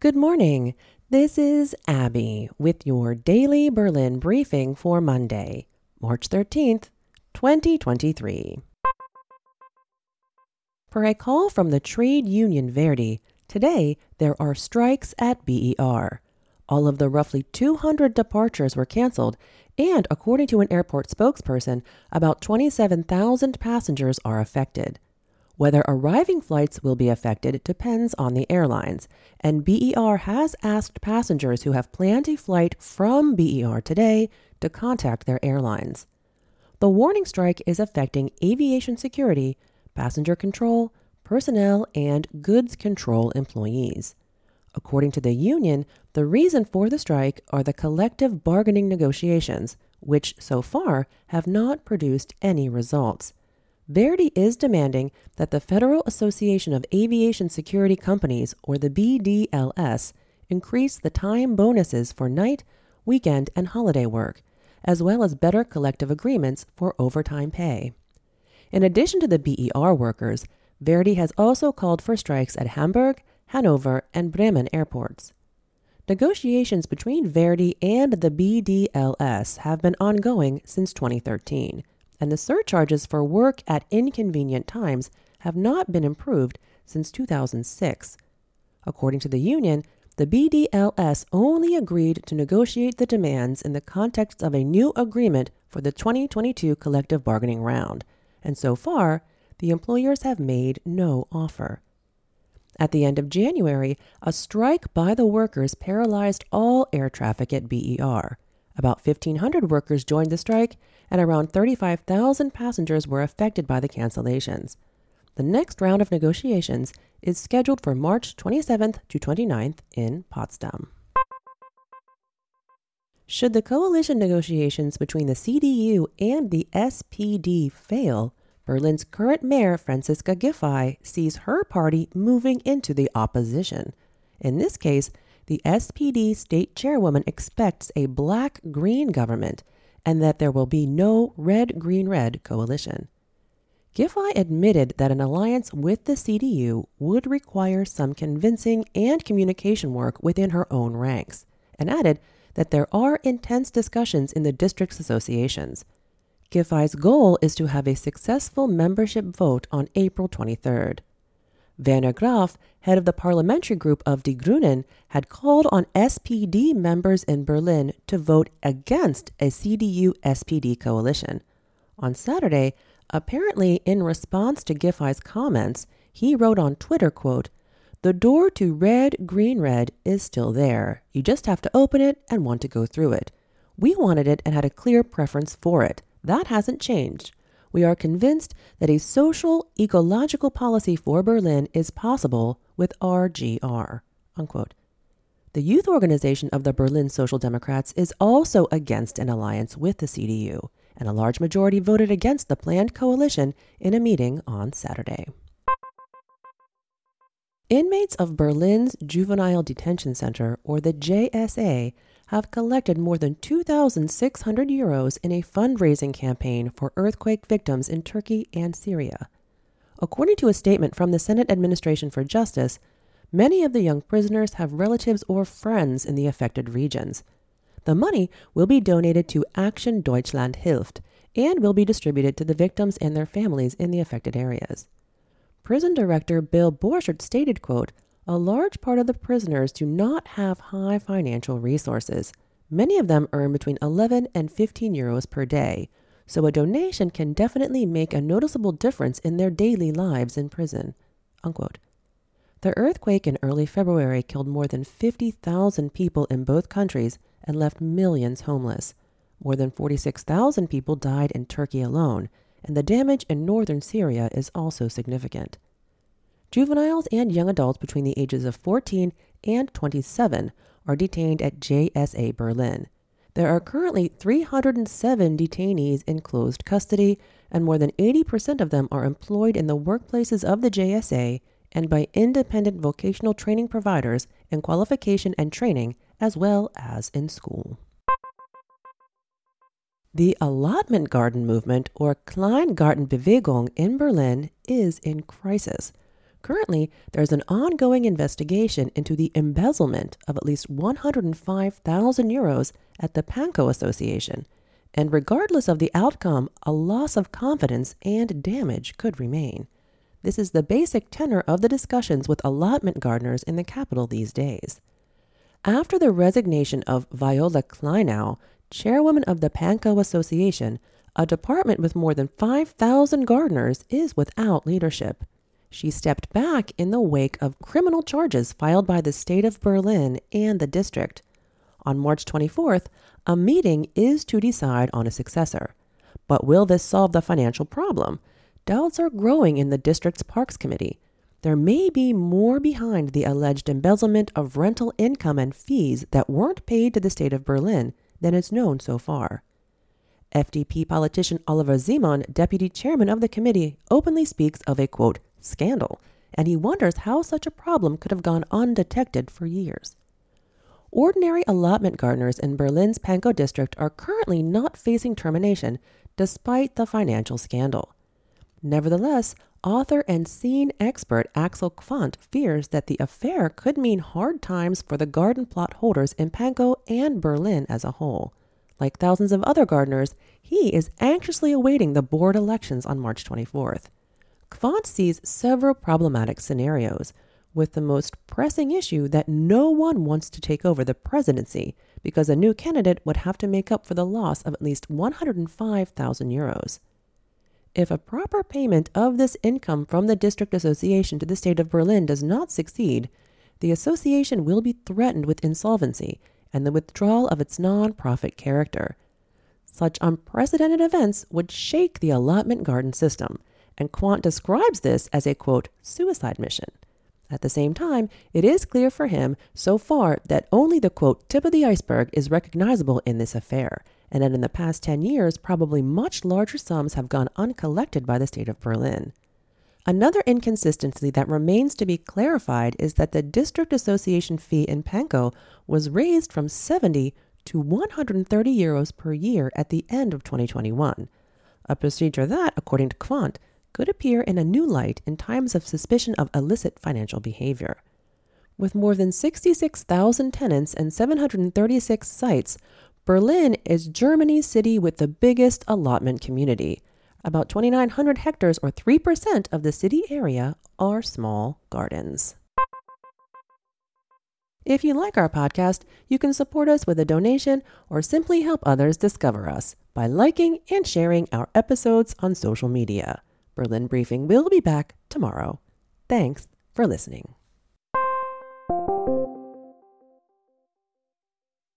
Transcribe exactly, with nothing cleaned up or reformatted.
Good morning. This is Abby with your daily Berlin briefing for Monday, March thirteenth, twenty twenty-three. Per a call from the trade union Verdi, today there are strikes at B E R. All of the roughly two hundred departures were canceled, and according to an airport spokesperson, about twenty-seven thousand passengers are affected. Whether arriving flights will be affected depends on the airlines, and B E R has asked passengers who have planned a flight from B E R today to contact their airlines. The warning strike is affecting aviation security, passenger control, personnel, and goods control employees. According to the union, the reason for the strike are the collective bargaining negotiations, which so far have not produced any results. Verdi is demanding that the Federal Association of Aviation Security Companies, or the B D L S, increase the time bonuses for night, weekend, and holiday work, as well as better collective agreements for overtime pay. In addition to the B E R workers, Verdi has also called for strikes at Hamburg, Hanover, and Bremen airports. Negotiations between Verdi and the B D L S have been ongoing since twenty thirteen. And the surcharges for work at inconvenient times have not been improved since two thousand six. According to the union, the B D L S only agreed to negotiate the demands in the context of a new agreement for the twenty twenty-two collective bargaining round, and so far, the employers have made no offer. At the end of January, a strike by the workers paralyzed all air traffic at B E R. About fifteen hundred workers joined the strike, and around thirty-five thousand passengers were affected by the cancellations. The next round of negotiations is scheduled for March twenty-seventh to twenty-ninth in Potsdam. Should the coalition negotiations between the C D U and the S P D fail, Berlin's current mayor, Franziska Giffey, sees her party moving into the opposition. In this case, the S P D state chairwoman expects a black-green government and that there will be no red-green-red coalition. Giffey admitted that an alliance with the C D U would require some convincing and communication work within her own ranks, and added that there are intense discussions in the district's associations. Giffey's goal is to have a successful membership vote on April twenty-third. Werner Graf, head of the parliamentary group of Die Grünen, had called on S P D members in Berlin to vote against a C D U S P D coalition. On Saturday, apparently in response to Giffey's comments, he wrote on Twitter, quote, "The door to red, green, red is still there. You just have to open it and want to go through it. We wanted it and had a clear preference for it. That hasn't changed. We are convinced that a social, ecological policy for Berlin is possible with R G R." Unquote. The youth organization of the Berlin Social Democrats is also against an alliance with the C D U, and a large majority voted against the planned coalition in a meeting on Saturday. Inmates of Berlin's Juvenile Detention Center, or the J S A, have collected more than two thousand six hundred euros in a fundraising campaign for earthquake victims in Turkey and Syria. According to a statement from the Senate Administration for Justice, many of the young prisoners have relatives or friends in the affected regions. The money will be donated to Action Deutschland Hilft and will be distributed to the victims and their families in the affected areas. Prison Director Bill Borchert stated, quote, "A large part of the prisoners do not have high financial resources. Many of them earn between eleven and fifteen euros per day, so a donation can definitely make a noticeable difference in their daily lives in prison." Unquote. The earthquake in early February killed more than fifty thousand people in both countries and left millions homeless. More than forty-six thousand people died in Turkey alone, and the damage in northern Syria is also significant. Juveniles and young adults between the ages of fourteen and twenty-seven are detained at J S A Berlin. There are currently three hundred seven detainees in closed custody, and more than eighty percent of them are employed in the workplaces of the J S A and by independent vocational training providers in qualification and training, as well as in school. The allotment garden movement, or Kleingartenbewegung in Berlin, is in crisis. Currently, there's an ongoing investigation into the embezzlement of at least one hundred five thousand euros at the Pankow Association, and regardless of the outcome, a loss of confidence and damage could remain. This is the basic tenor of the discussions with allotment gardeners in the capital these days. After the resignation of Viola Kleinau, chairwoman of the Pankow Association, a department with more than five thousand gardeners is without leadership. She stepped back in the wake of criminal charges filed by the state of Berlin and the district. On March twenty-fourth, a meeting is to decide on a successor. But will this solve the financial problem? Doubts are growing in the district's Parks Committee. There may be more behind the alleged embezzlement of rental income and fees that weren't paid to the state of Berlin than is known so far. F D P politician Oliver Simon, deputy chairman of the committee, openly speaks of a, quote, scandal, and he wonders how such a problem could have gone undetected for years. Ordinary allotment gardeners in Berlin's Pankow district are currently not facing termination despite the financial scandal. Nevertheless, author and scene expert Axel Quandt fears that the affair could mean hard times for the garden plot holders in Pankow and Berlin as a whole. Like thousands of other gardeners, he is anxiously awaiting the board elections on March twenty-fourth. Quandt sees several problematic scenarios, with the most pressing issue that no one wants to take over the presidency because a new candidate would have to make up for the loss of at least one hundred five thousand euros. If a proper payment of this income from the district association to the state of Berlin does not succeed, the association will be threatened with insolvency and the withdrawal of its non-profit character. Such unprecedented events would shake the allotment garden system, and Quandt describes this as a, quote, suicide mission. At the same time, it is clear for him so far that only the, quote, tip of the iceberg is recognizable in this affair, and that in the past ten years, probably much larger sums have gone uncollected by the state of Berlin. Another inconsistency that remains to be clarified is that the district association fee in Pankow was raised from seventy to one hundred thirty euros per year at the end of twenty twenty-one, a procedure that, according to Quandt, could appear in a new light in times of suspicion of illicit financial behavior. With more than sixty-six thousand tenants and seven hundred thirty-six sites, Berlin is Germany's city with the biggest allotment community. About twenty-nine hundred hectares, or three percent of the city area, are small gardens. If you like our podcast, you can support us with a donation or simply help others discover us by liking and sharing our episodes on social media. Berlin Briefing will be back tomorrow. Thanks for listening.